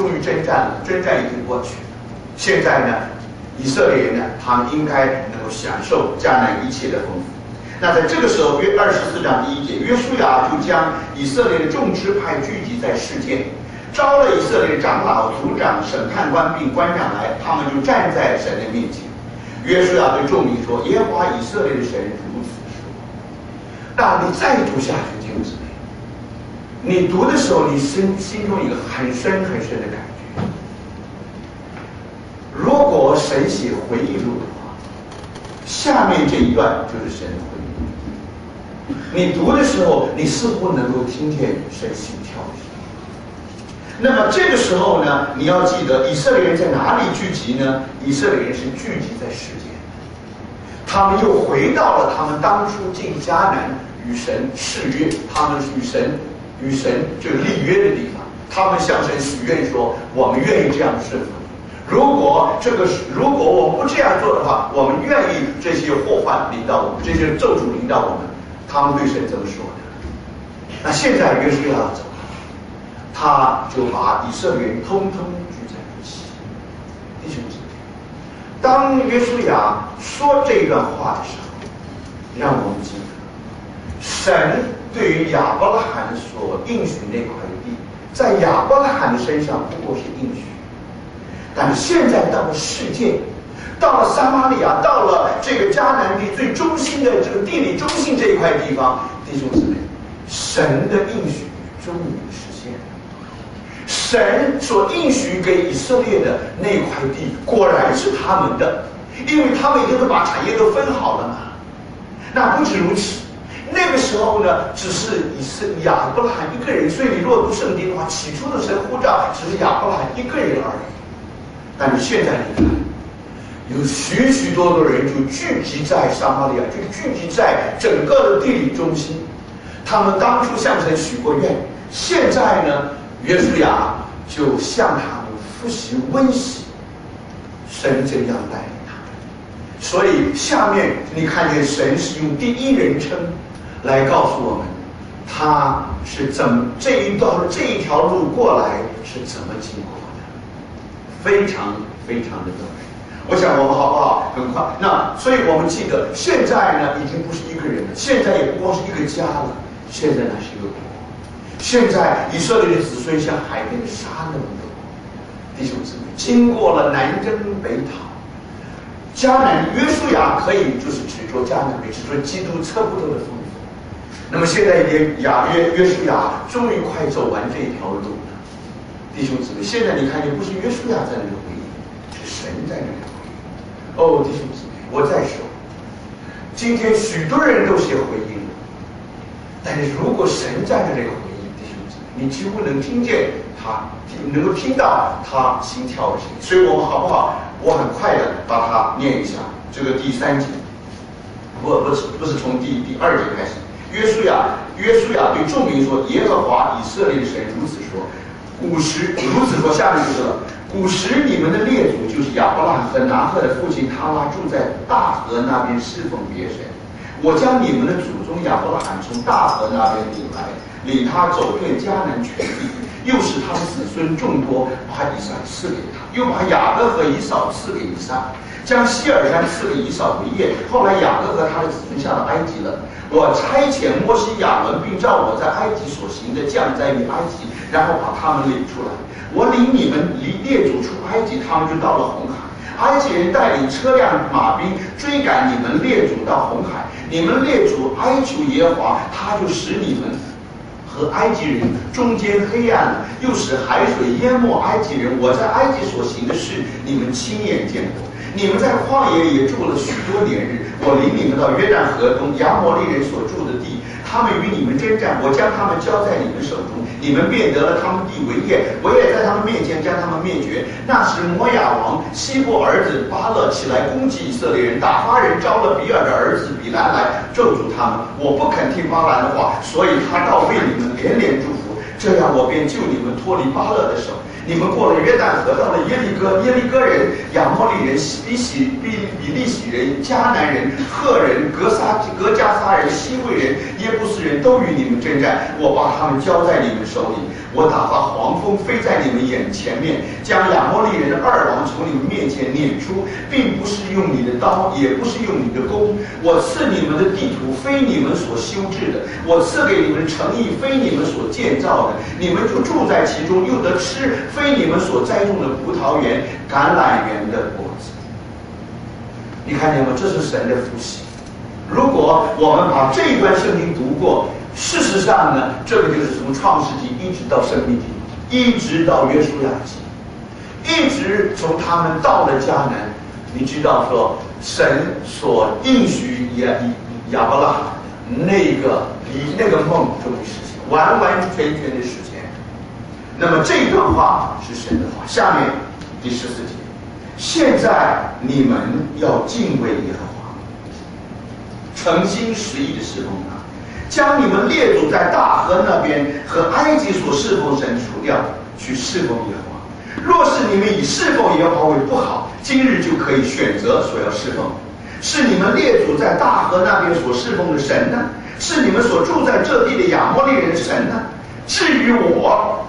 终于征战了，征战已经过去了。现在呢，以色列人呢，他们应该能够享受迦南一切的丰富。那在这个时候，约24章1节，约书亚就将以色列的众支派聚集在示剑，招了以色列的长老、族长、审判官并官长来，他们就站在神的面前。约书亚对众民说：“耶和华以色列的神如此说。”那你再读下去，弟兄姊妹，你读的时候，你心中有一个很深很深的感觉。如果神写回忆录的话，下面这一段就是神的回忆录。你读的时候，你似乎能够听见神心跳的声音。那么这个时候呢，你要记得以色列人在哪里聚集呢？以色列人是聚集在世界，他们又回到了他们当初进迦南与神誓约，他们与神这个立约的地方，他们向神许愿说：“我们愿意这样顺服你。如果我们不这样做的话，我们愿意这些祸患临到我们，这些咒诅临到我们。”他们对神这么说的。那现在约书亚要走了，他就把以色列人通通聚在一起。弟兄姊妹，当约书亚说这段话的时候，让我们记得，神对于亚伯拉罕所应许那块地，在亚伯拉罕的身上不过是应许，但是现在到了世界，到了撒玛利亚，到了这个迦南地最中心的这个地理中心这一块地方，弟兄姊妹，神的应许终于实现了。神所应许给以色列的那块地，果然是他们的，因为他们已经都把产业都分好了嘛。那不止如此，那个时候呢，只是亚伯拉罕一个人，所以你若读圣经的话，起初的神呼召只是亚伯拉罕一个人而已。但是现在你看，有许许多多人就聚集在撒玛利亚，就聚集在整个的地理中心。他们当初向神许过愿，现在呢，约书亚就向他们复习温习神怎样带领他们。所以下面你看见神是用第一人称来告诉我们，他是怎么这一条路过来是怎么经过的，非常非常的动人。我想我们好不好？很快。那所以我们记得，现在呢已经不是一个人了，现在也不光是一个家了，现在呢是一个国。现在以色列的子孙像海边的沙那么多。弟兄姊妹，经过了南征北讨，迦南约书亚可以就是指着迦南北，指着基督测不透的丰富。那么现在约书亚终于快走完这一条路了。弟兄姊妹，现在你看见不是约书亚在那里回应，是神在那里回应。哦，弟兄姊妹，我再说，今天许多人都写回应了，但是如果神在那里回应，弟兄姊妹，你几乎能听见他，能够听到他心跳的声音。所以我们好不好？我很快的把它念一下，这个第3节，不是从第2节开始。约书亚对众民说：“耶和华以色列的神如此说，古时如此说，下面就是了。古时你们的列祖就是亚伯拉罕和拿赫的父亲他拉住在大河那边侍奉别神。我将你们的祖宗亚伯拉罕从大河那边领来，领他走遍迦南全地，又使他的子孙众多，把以撒赐给他，又把雅各和以扫赐给以撒，将希尔山赐给以扫为业。后来雅各和他的子孙下了埃及了。我差遣摩西、亚伦，并照我在埃及所行的降灾于埃及，然后把他们领出来。我领你们列祖出埃及，他们就到了红海。埃及人带领车辆马兵追赶你们列祖到红海，你们列祖哀求耶和华，他就使你们和埃及人中间黑暗了，又使海水淹没埃及人。我在埃及所行的事，你们亲眼见过。你们在旷野也住了许多年日，我领你们到约旦河东亚摩利人所住的地，他们与你们征战，我将他们交在你们手中，你们便得了他们地为业，我也在他们面前将他们灭绝。那时摩亚王希伯儿子巴勒起来攻击以色列人，打发人招了比尔的儿子比兰来咒诅他们。我不肯听巴兰的话，所以他倒为你们连连祝福，这样我便救你们脱离巴勒的手。你们过了约旦河，到了耶利哥人、亚摩利人、比利洗人、迦南人、赫人、格加撒人、希未人、耶布斯人都与你们征战，我把他们交在你们手里。 我打发黄蜂飞在你们眼前面，将亚摩利人的二王从你们面前撵出，并不是用你的刀，也不是用你的弓。我赐你们的地土非你们所修治的，我赐给你们城邑非你们所建造的，你们就住在其中，又得吃非你们所栽种的葡萄园、橄榄园的果子。你看见吗？这是神的福气。如果我们把这一段圣经读过，事实上呢，这个就是从创世纪一直到申命记，一直到约书亚记，一直从他们到了迦南。你知道说，神所应许亚伯拉罕的那个梦终于实现，完完全全的实现。那么这一段话是神的话。下面第14节，现在你们要敬畏耶和华，诚心实意的侍奉他，将你们列祖在大河那边和埃及所侍奉神除掉，去侍奉耶和华。若是你们以侍奉耶和华为不好，今日就可以选择所要侍奉。是你们列祖在大河那边所侍奉的神呢？是你们所住在这地的亚摩利人的神呢？至于我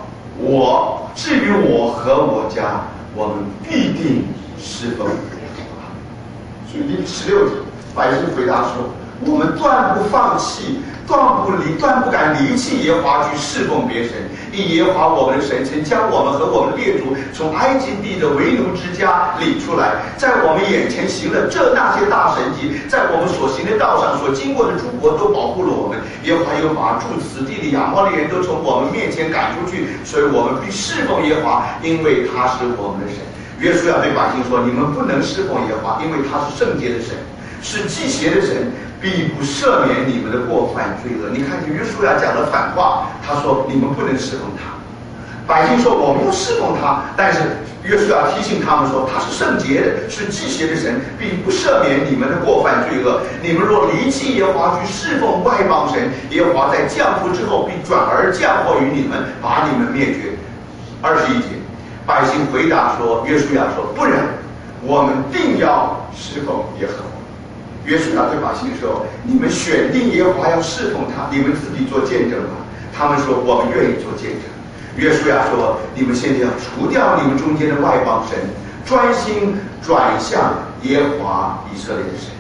和我家，我们必定侍奉耶和华。所以第16节，百姓回答说：我们断不放弃，断不敢离弃耶和华去侍奉别神，因耶和华我们的神曾将我们和我们列祖从埃及地的为奴之家领出来，在我们眼前行了那些大神迹，在我们所行的道上所经过的诸国都保护了我们。耶和华又把住此地的亚摩利人都从我们面前赶出去，所以我们必侍奉耶和华，因为他是我们的神。约书亚对百姓说：你们不能侍奉耶和华，因为他是圣洁的神，是祭邪的神，必不赦免你们的过犯罪恶。你看见约书亚讲了反话，他说你们不能侍奉他。百姓说我们要侍奉他，但是约书亚提醒他们说他是圣洁的，是祭邪的神，必不赦免你们的过犯罪恶。你们若离弃耶和华去侍奉外邦神，耶和华在降福之后必转而降祸于你们，把你们灭绝。21节，百姓回答说，约书亚说：不然，我们定要侍奉耶和华。约书亚对百姓说：你们选定耶和华要侍奉他，你们自己做见证吧。他们说：我们愿意做见证。约书亚说：你们现在要除掉你们中间的外邦神，专心转向耶和华以色列的神。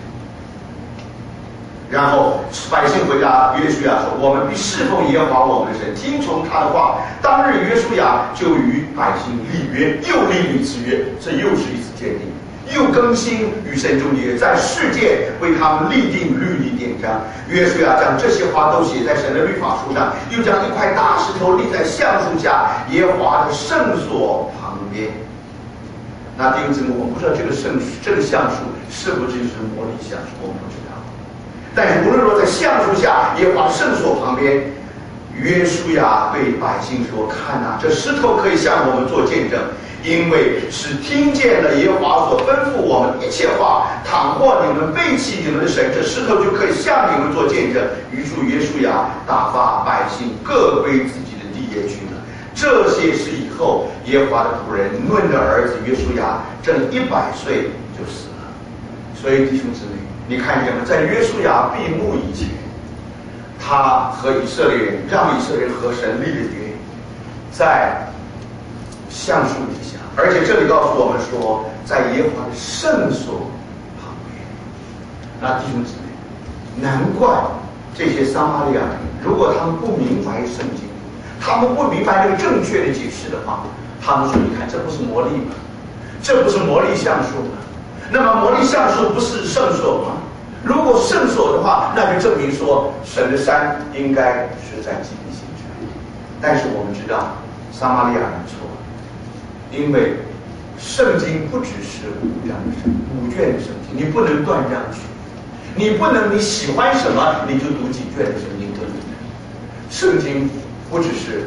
然后百姓回答约书亚说：我们必侍奉耶和华我们的神，听从他的话。当日约书亚就与百姓立约，又立一次约，这又是一次坚定，又更新与神中的约，在世界为他们立定律例典章。约书亚将这些话都写在神的律法书上，又将一块大石头立在橡树下耶和华的圣所旁边。那弟兄姊妹，我不知道这个橡树是不是就是摩利橡树，我们不知道。但是无论说在橡树下耶和华的圣所旁边，约书亚对百姓说：看啊，这石头可以向我们做见证，因为是听见了耶和华所吩咐我们一切话。倘或你们背弃你们的神，这石头就可以向你们做见证。于是约书亚打发百姓各归自己的地业去了。这些事以后，耶和华的仆人嫩的儿子约书亚正100岁就死了。所以弟兄姊妹，你看见吗？在约书亚闭幕以前，他和以色列人让以色列人和神立了约，在橡树底下，而且这里告诉我们说，在耶和华的圣所旁边。那弟兄姊妹，难怪这些撒玛利亚人，如果他们不明白圣经，他们不明白那个正确的解释的话，他们说：你看，这不是魔力吗？这不是魔力橡树吗？那么魔力橡树不是圣所吗？如果圣所的话，那就证明说神的山应该是在基利心山。但是我们知道撒玛利亚人错了，因为圣经不只是5章的圣经，5卷的圣经，你不能断章取义，你不能你喜欢什么你就读几卷的圣经，对不对？圣经不只是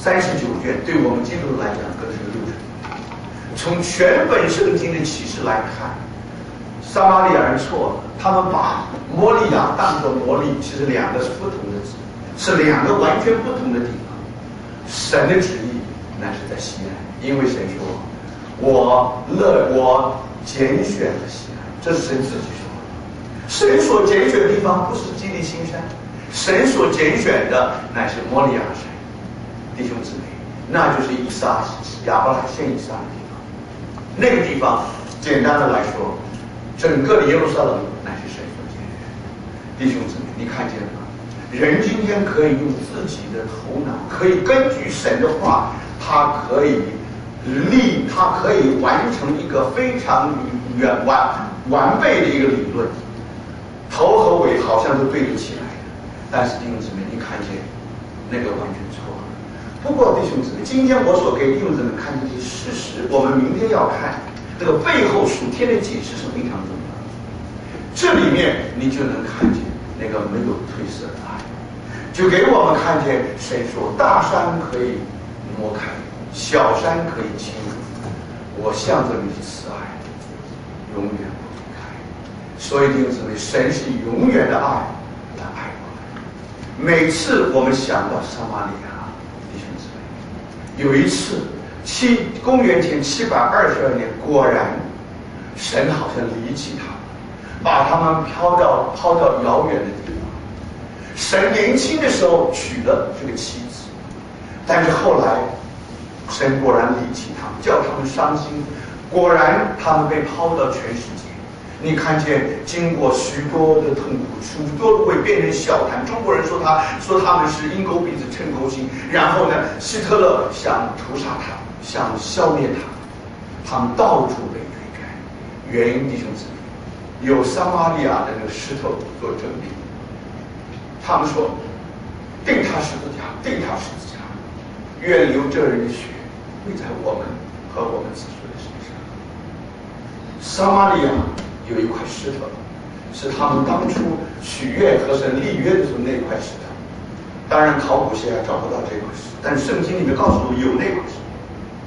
39卷，对我们基督徒来讲更是60。从全本圣经的启示来看，撒玛利亚人错了，他们把摩利亚当作魔力，其实两个是不同的字，是两个完全不同的地方。神的旨意乃是在西安，因为神说：我拣选了西安，这是神自己说的。神所拣选的地方不是基利心山，神所拣选的乃是摩利亚山。弟兄姊妹， 那就是亚伯拉罕献以撒的地方。那个地方，简单的来说，整个的耶路撒冷乃是神所建立。弟兄姊妹，你看见了吗？人今天可以用自己的头脑，可以根据神的话，他可以完成一个非常完备的一个理论，头和尾好像都对得起来的。但是弟兄姊妹，你看见那个完全错了。不过弟兄姊妹，今天我所给弟兄姊妹看这些事实，我们明天要看这个背后属天的解释是非常重要的。这里面你就能看见那个没有褪色的爱，就给我们看见谁说大山可以挪开，小山可以倾覆，我向着你的慈爱永远不离开。所以弟兄姊妹，神是永远的爱来爱我们。每次我们想到撒玛利亚，弟兄姊妹，有一次公元前722年，果然神好像离弃他们，把他们抛到遥远的地方。神年轻的时候娶了这个妻子，但是后来神果然离弃他们，叫他们伤心，果然他们被抛到全世界。你看见经过许多的痛苦，许多的会变成笑谈。中国人说他们是鹰钩鼻子称钩心，然后呢，希特勒想屠杀他，想消灭他们到处被推开。原因弟兄姊妹，有撒玛利亚的那个石头做证明。他们说定他十字架，定他十字架，愿流这人的血会在我们和我们子孙的身上。撒玛利亚有一块石头，是他们当初许愿和神立约的时候那块石头。当然考古学家找不到这块石头，但圣经里面告诉我有那块石头。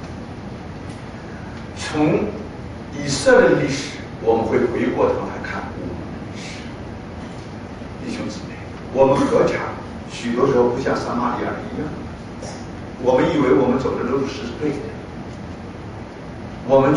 从以色列历史，我们会回过头来看我们的历史。弟兄姊妹，我们何尝许多时候不像撒玛利亚人一样？我们以为我们走的路是对的，我们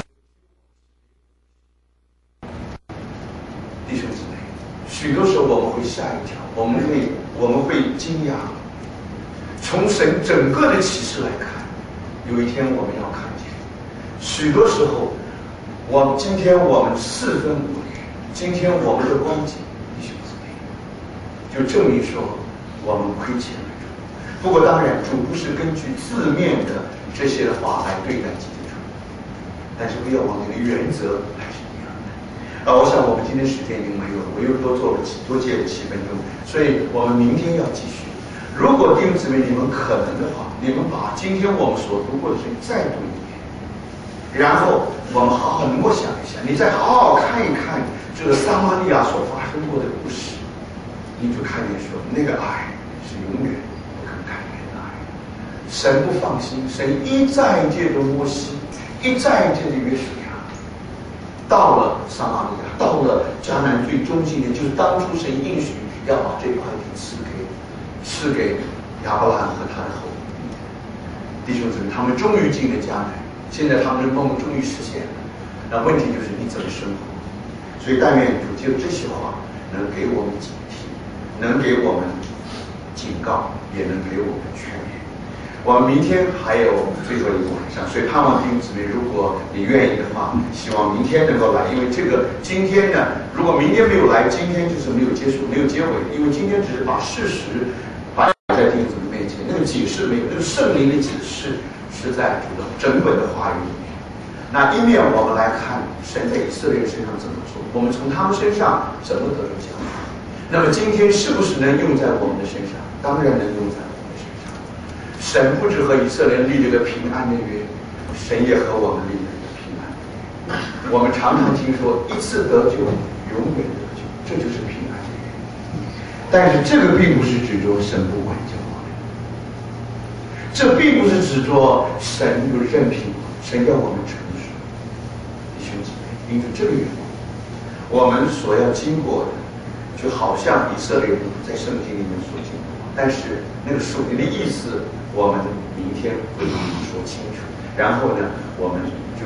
弟兄姊妹，许多时候我们会吓一跳，我们会惊讶。从神整个的启示来看，有一天我们要看见，许多时候今天我们四分五裂，今天我们的光景，弟兄姊妹，就证明说我们亏欠了主。不过当然，主不是根据字面的这些的话来对待基督徒，但是不要忘记原则还是一样的。我想我们今天时间已经没有了，我又多借了7分钟，所以我们明天要继续。如果弟兄姊妹你们可能的话，你们把今天我们所读过的圣经再读一遍，然后我们好好默想一下，你再好好看一看这个撒玛利亚所发生过的故事，你就看见说那个爱是永远不可改变的爱。神不放心，神一再借着摩西，一再借着约书亚，到了撒玛利亚，到了迦南最中心的，就是当初神应许要把这块地赐给亚伯拉罕和他的后裔。弟兄姊妹，他们终于进了迦南，现在他们的梦终于实现了。那问题就是你怎么生活？所以但愿主就这些话能给我们警惕，能给我们警告，也能给我们劝勉。我们明天还有最后一个晚上，所以盼望弟兄姊妹，如果你愿意的话，希望明天能够来。因为这个今天呢，如果明天没有来，今天就是没有结束，没有结尾。因为今天只是把事实摆在弟兄姊妹面前，那个解释没有，那个圣灵的解释是在主的整本的话语里面。那一面我们来看神在以色列人身上怎么做，我们从他们身上怎么得到教训。那么今天是不是能用在我们的身上？当然能用在我们的身上。神不只和以色列人立了个平安的约，神也和我们立了一个平安的约。我们常常听说一次得救，永远得救，这就是平安的约。但是这个并不是指着神不管教我们，这并不是指着神有任凭我们，神要我们成熟。弟兄姊妹，因着这个缘故，我们所要经过的，就好像以色列人在圣经里面所经过，但是那个属灵的意思，我们明天会说清楚。然后呢，我们就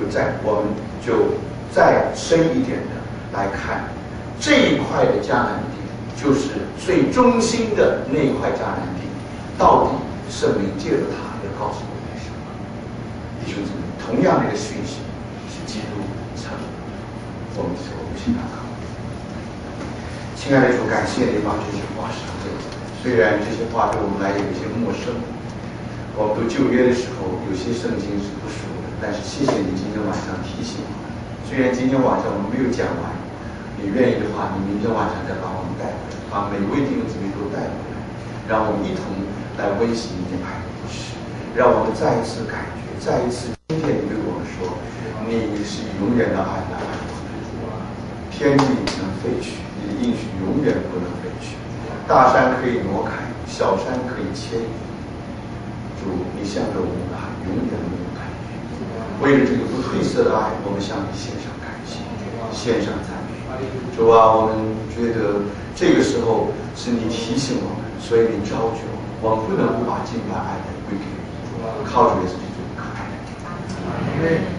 再深一点的来看这一块的迦南地，就是最中心的那一块迦南地，到底圣灵借着它要告诉我们什么？ 兄姊妹，同样的一个讯息是基督成的，我们说不信祷告。亲爱的主，感谢你把这些话说给我们，虽然这些话对我们来有一些陌生，我们读旧约的时候有些圣经是不熟的，但是谢谢你今天晚上提醒我们。虽然今天晚上我们没有讲完，你愿意的话，你明天晚上再把我们带回来，把每位弟兄姊妹都带回来，让我们一同来温习你的爱的故事，让我们再一次感觉，再一次今天你对我们说，你是永远的爱来爱我们，天地能废去，你的应许永远不能废去，大山可以挪开，小山可以迁移，主，你向着我们的爱永远没有改变。为了这个不褪色的爱，我们向你献上感谢，献上赞美。主啊，我们觉得这个时候是你提醒我们，所以你召集我们，不能不把敬拜爱来归给你，靠主耶稣基督可爱的。